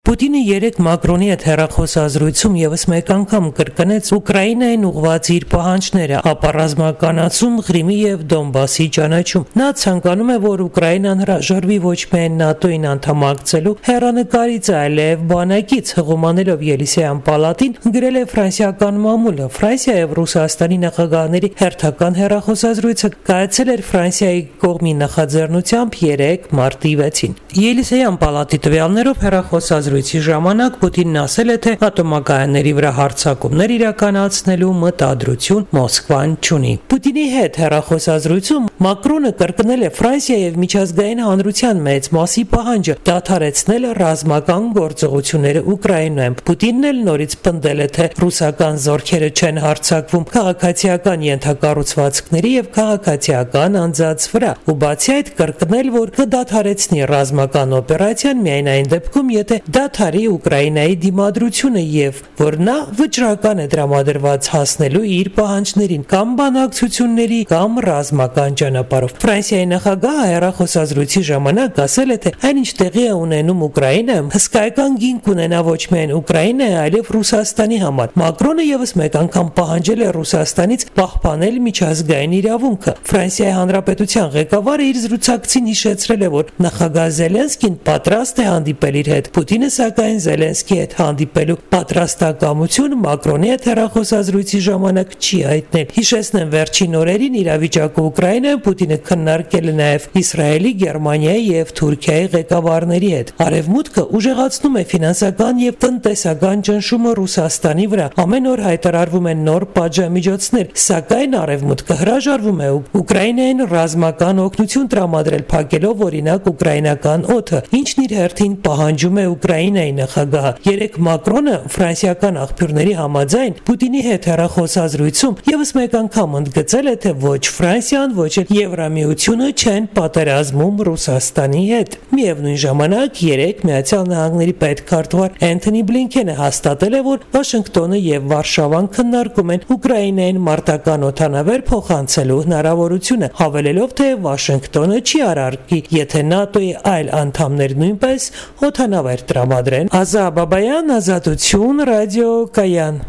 Պուտինը երեկ Մակրոնի հետ հեռախոսազրույցում ևս մեկ անգամ կրկնեց Ուկրաինային ուղղված իր պահանջները, ապա ռազմականացում, Ղրիմի եւ Դոնբասի ճանաչում։ Նա ցանկանում է, որ Ուկրաինան հրաժարվի ոչ միայն ՆԱՏՕ-ին անդամակցելու հեռանկարից, այլև բանակից, հղումանելով Ելիսեյան պալատին, գրել է ֆրանսիական մամուլը։ Ֆրանսիա եւ Ռուսաստանի նախագահների հերթական հեռախոսազրույցը կայացել էր Ֆրանսիայի կողմի նախաձեռնությամբ 3 մարտի 6-ին։ Ելիսեյան պալատի տվյալներով հեռախոսազրույցի ժամանակ Պուտինն ասել է, թե ատոմակայանների վրա հարձակումներ իրականացնելու մտադրություն Մոսկվան չունի։ Պուտինի հետ հեռախոսազրույցում Մակրոնը կրկնել է Ֆրանսիա եւ միջազգային հանրության մեծ մասի պահանջը դադարեցնել ռազմական գործողությունները Ուկրաինայում։ Պուտինն էլ նորից պնդել է, թե ռուսական զորքերը չեն հարձակվում քաղաքացիական ենթակառուցվածքների եւ քաղաքացիական անձանց վրա, ու բացի այդ կրկնել, որ կդադարեցնի ռազմական օպերացիան միայն այն դեպքում, եթե դադարի Ուկրաինայի դիմադրությունը եւ որ նա վճռական է տրամադրված հասնելու իր պահանջներին կամ բանակցությունների կամ ռազմական ճանապարհով։ Ֆրանսիայի նախագահը հեռախոսազրույցի ժամանակ ասել է, թե այնինչ տեղի է ունենում Ուկրաինայում հսկայական գին կունենա ոչ միայն Ուկրաինայի, այլև Ռուսաստանի համար։ Մակրոնը ևս մեկ անգամ պահանջել է Ռուսաստանից պահպանել միջազգային իրավունքը։ Ֆրանսիայի Հանրապետության ղեկավարը իր զրուցակցին հիշեցրել է, որ նախագահ Զելենսկին պատրաստ է հանդիպել իր հետ։ Պուտինը սակայն Զելենսկի հետ հանդիպելու պատրաստակամություն Մակրոնի հետ հեռախոսազրույցի ժամանակ չի հայտնել։ Հիշեցնեմ, վերջին օրերին իրավիճակը Ուկրաինայում Պուտինը քննարկել է նաև Իսրայելի, Գերմանիայի եւ Թուրքիայի ղեկավարների հետ։ Արևմուտքը ուժեղացնում է ֆինանսական եւ տնտեսական ճնշումը Ռուսաստանի վրա։ Ամեն օր հայտարարվում են նոր պատժամիջոցներ, սակայն Արևմուտքը հրաժարվում է Ուկրաինային ռազմական օգնություն տրամադրել, փակելով օրինակ ուկրաինական օդը, ինչն իր հերթին պահանջում է Ուկրաինայի նախագահը։ Երեկ Մակրոնը ֆրանսիական աղբյուրների համաձայն Պուտինի հետ հեռախոսազրույցում ևս մեկ անգամ ընդգծել է, թե ոչ Ֆրանսիան, ոչ էլ Եվրամիությունը չեն պատերազմում Ռուսաստանի հետ։ Միևնույն ժամանակ երեկ Միացյալ Նահանգների պետքարտուղար Էնթոնի Բլինքենը հաստատել է, որ Վաշինգտոնը եւ Վարշավան քննարկում են Ուկրաինային մարտական օդանավեր փոխանցելու հնարավորությունը, հավելելով, թե Վաշինգտոնը չի արարքի, եթե ՆԱՏՕ-ի այլ անդամներ նույնպես օդանավեր տրամադրեն։ Ազա Բաբայան, Ազատություն, Ռադիո Կայան։